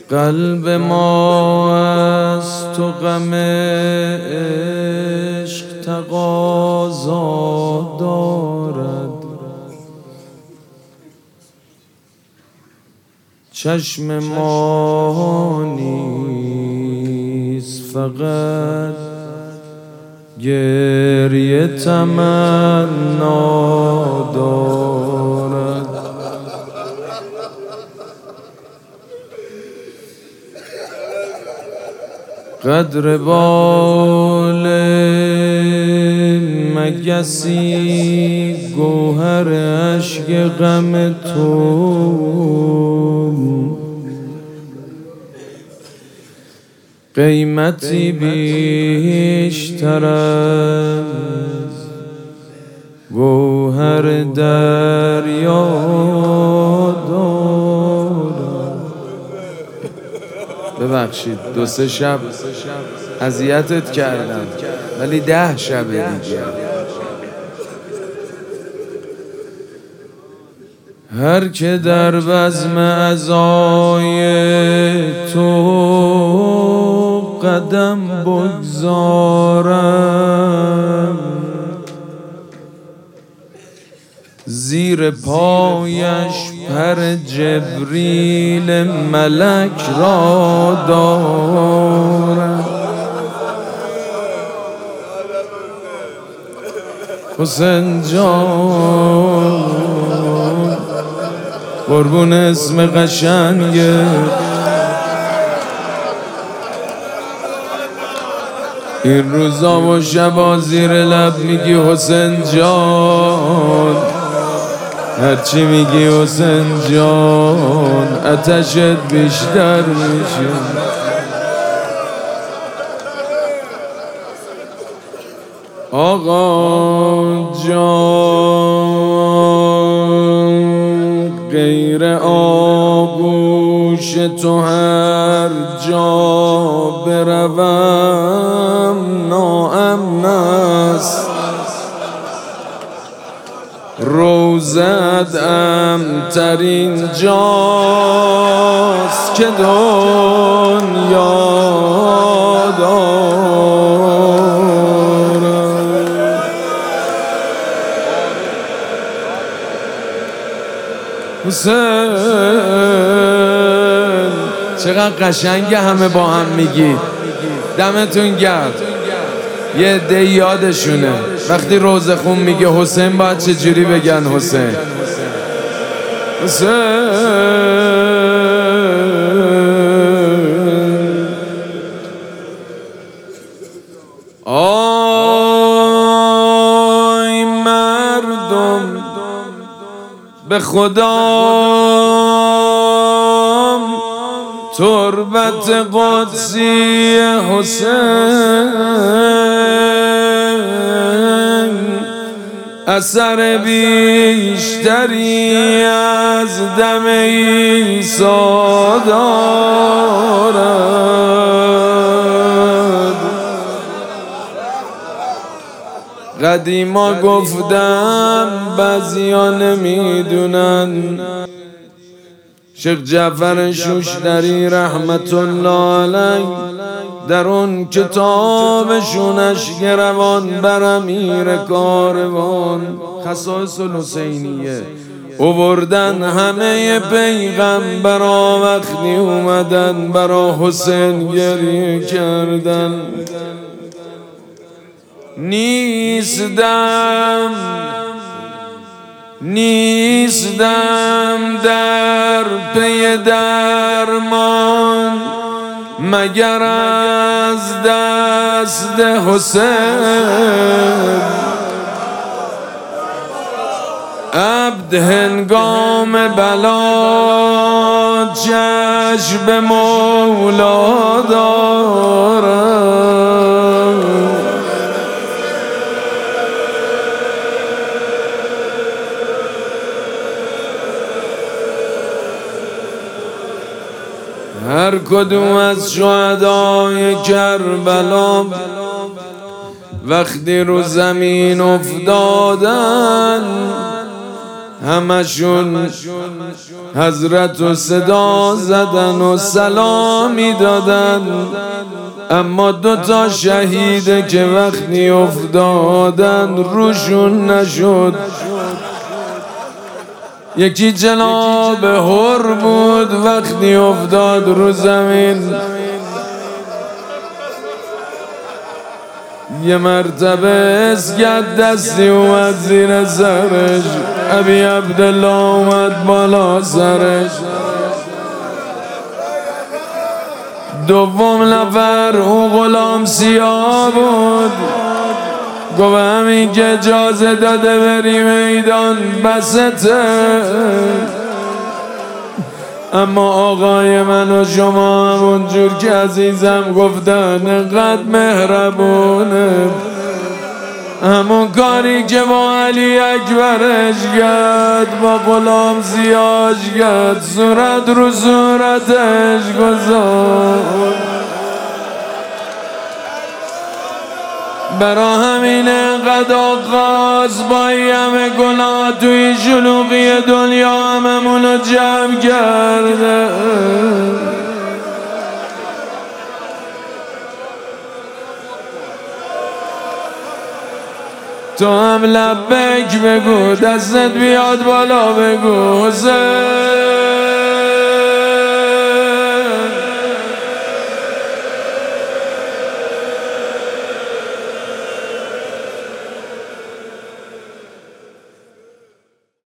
قلب ما از تو غم عشق تقاضا دارد، چشم ما نیز فقط گریه تمنا دارد. قدر بال مگسی گوهر اشک غم تو، قیمتی بیشتر از گوهر دریا دارد. ببخشید 2-3 شب اذیتت کردم، ولی 10 شب دیگه. هر که در بزم عزای تو قدم بگذارم، زیر پایش پر جبریل ملک را دارم. حسین جان قربون اسم قشنگه، این روزا و شبا زیر لب میگی حسین جان، هرچی میگی حسین جان آتشت بیشتر میشه. آقا جان غیر آغوش تو هر جا بروم ناامن است، روزت امن‌ترین جاست که دنیا دارم. حسین چقدر قشنگه، همه با هم میگید دمتون گرم. یه عده یادشونه وقتی روزه خون میگه حسین باید چجوری بگن حسین. حسین آی مردم به خدا تربت قدسی حسین اثر بیشتری از دم عیسی دارد. قدیما گفتم بعضیا نمیدونن، شیخ جعفر شوشتری رحمت الله علیه در اون کتابشونش گروان بر امیر کاروان خصائص الحسینیه اووردن همه پیغمبرا وقتی اومدن برا حسین گریه کردن. نیستم در پی درمان مگر از دست حسین، عبد هنگام بلا چشم مولا دارم. هر کدوم از شهدای کربلا وقتی رو زمین افتادن همشون حضرت و صدا زدن و سلامی دادن، اما دوتا شهیده که وقتی افتادن روشون نشد. یکی جناب حر بود وقتی افتاد رو زمین، یه مرتبه اسگد دستی اومد زیر سرش، ابی عبدالله اومد بالا سرش. دوم نفر اون غلام سیاه بود، گفت همین که اجازه داده بری میدان بسته، اما آقای من و شما همونجور که عزیزم گفتن انقدر مهربونه، همون کاری که با علی اکبرش کرد با غلام سیاهش کرد، صورت رو صورتش گذاشت. برا همین انقدر آغاز با همه گناه توی شلوغی دنیا هممونو جمع کرده. تو هم لبک بگو، دستت بیاد بالا بگو حسین.